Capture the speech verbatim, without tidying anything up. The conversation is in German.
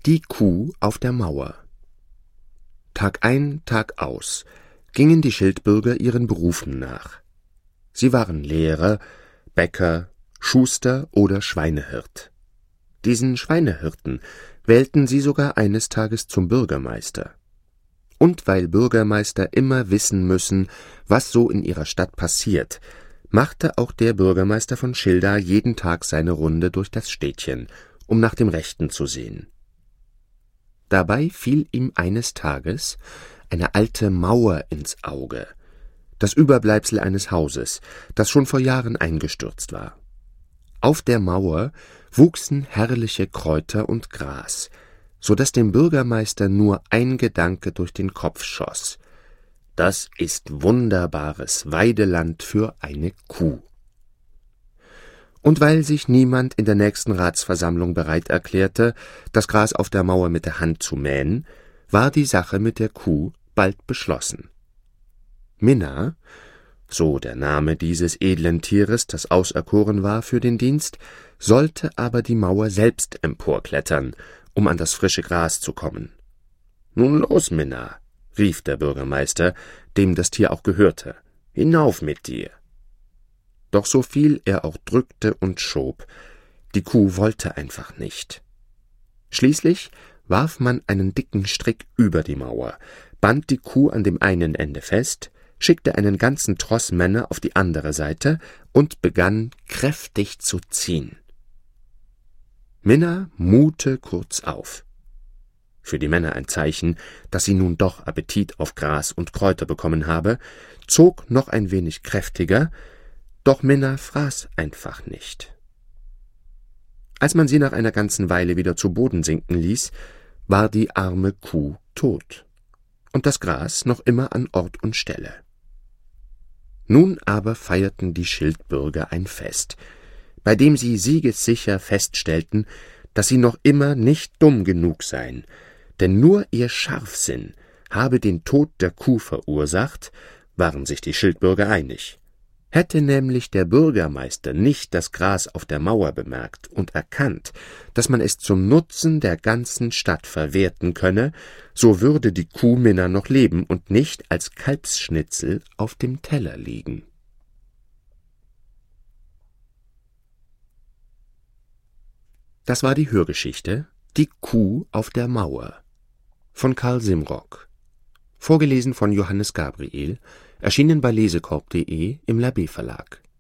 Die Kuh auf der Mauer. Tag ein, Tag aus gingen die Schildbürger ihren Berufen nach. Sie waren Lehrer, Bäcker, Schuster oder Schweinehirt. Diesen Schweinehirten wählten sie sogar eines Tages zum Bürgermeister. Und weil Bürgermeister immer wissen müssen, was so in ihrer Stadt passiert, machte auch der Bürgermeister von Schilda jeden Tag seine Runde durch das Städtchen, um nach dem Rechten zu sehen. Dabei fiel ihm eines Tages eine alte Mauer ins Auge, das Überbleibsel eines Hauses, das schon vor Jahren eingestürzt war. Auf der Mauer wuchsen herrliche Kräuter und Gras, so daß dem Bürgermeister nur ein Gedanke durch den Kopf schoss: Das ist wunderbares Weideland für eine Kuh. Und weil sich niemand in der nächsten Ratsversammlung bereit erklärte, das Gras auf der Mauer mit der Hand zu mähen, war die Sache mit der Kuh bald beschlossen. Minna, so der Name dieses edlen Tieres, das auserkoren war für den Dienst, sollte aber die Mauer selbst emporklettern, um an das frische Gras zu kommen. »Nun los, Minna«, rief der Bürgermeister, dem das Tier auch gehörte, »hinauf mit dir!« Doch so viel er auch drückte und schob, die Kuh wollte einfach nicht. Schließlich warf man einen dicken Strick über die Mauer, band die Kuh an dem einen Ende fest, schickte einen ganzen Tross Männer auf die andere Seite und begann kräftig zu ziehen. Minna muhte kurz auf. Für die Männer ein Zeichen, dass sie nun doch Appetit auf Gras und Kräuter bekommen habe, zog noch ein wenig kräftiger, doch Minna fraß einfach nicht. Als man sie nach einer ganzen Weile wieder zu Boden sinken ließ, war die arme Kuh tot und das Gras noch immer an Ort und Stelle. Nun aber feierten die Schildbürger ein Fest, bei dem sie siegessicher feststellten, dass sie noch immer nicht dumm genug seien, denn nur ihr Scharfsinn habe den Tod der Kuh verursacht, waren sich die Schildbürger einig. Hätte nämlich der Bürgermeister nicht das Gras auf der Mauer bemerkt und erkannt, dass man es zum Nutzen der ganzen Stadt verwerten könne, so würde die Kuh Minna noch leben und nicht als Kalbsschnitzel auf dem Teller liegen. Das war die Hörgeschichte »Die Kuh auf der Mauer« von Karl Simrock, vorgelesen von Johannes Gabriel, erschienen bei lesekorb punkt de im Labé Verlag.